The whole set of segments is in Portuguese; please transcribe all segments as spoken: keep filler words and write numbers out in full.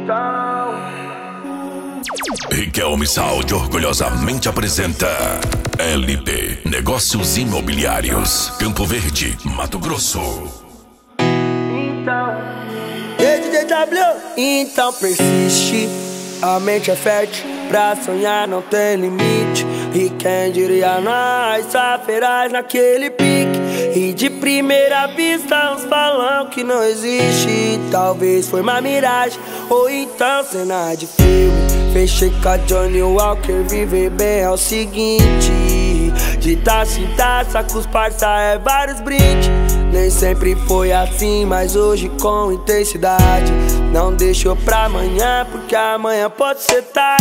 Riquelme Saúde orgulhosamente apresenta L P Negócios Imobiliários, Campo Verde, Mato Grosso. Então, D J W, então persiste. A mente é fértil, pra sonhar não tem limite. E quem diria nós, só feraz naquele pique. E de primeira vista uns falam que não existe. Talvez foi uma miragem, ou então cena de filme. Fechei com a Johnny Walker, viver bem é o seguinte. De taça em taça com os parça é vários brindes. Nem sempre foi assim, mas hoje com intensidade. Não deixou pra amanhã, porque amanhã pode ser tarde.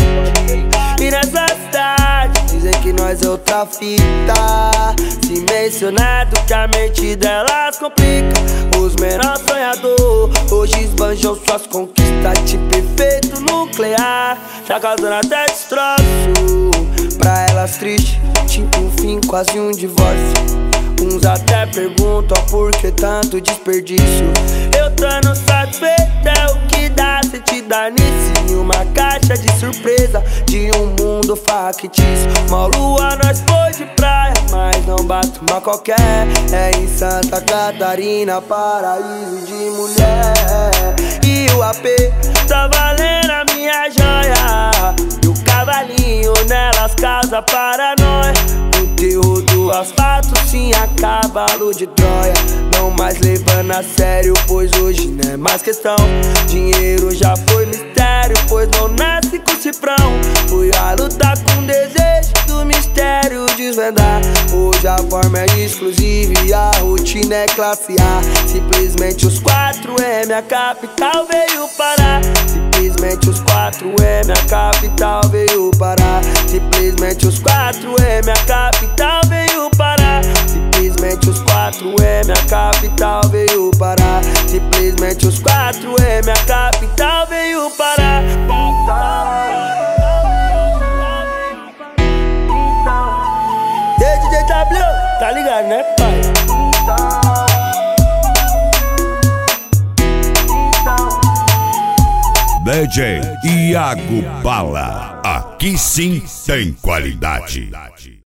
E nessa cidade dizem que nós é outra fita. Se mencionado que a mente delas complica. Os menores sonhador hoje esbanjam suas conquistas. Tipo efeito nuclear, tá causando até destroço. Pra elas triste, tipo um fim, quase um divórcio. Uns até perguntam por que tanto desperdício. Eu tô no satisfeito, é o que dá se te dar nisso. Em uma caixa de surpresa de um mundo factício. Mó lua nós foi de praia, mas não bate uma qualquer. É em Santa Catarina, paraíso de mulher. E o A P tá valendo a minha joia. E o cavalinho nelas causa paranoia. O terror do asfalto sim é cavalo de Troia. Não mais levando a sério, pois hoje não é mais questão. Dinheiro já foi mistério, pois não nasce com cifrão. Fui a lutar com desejo do mistério desvendar. Hoje a forma é exclusiva e a rotina é classe A. Simplesmente os quatro M, a capital veio parar. Simplesmente os quatro M, a capital veio parar. Simplesmente os quatro M, a capital veio parar. Simplesmente os quatro M, a capital veio parar. Simplesmente os quatro M, a capital veio parar. D J W, tá ligado, né, pai? D J Iago Bala, aqui sim tem qualidade.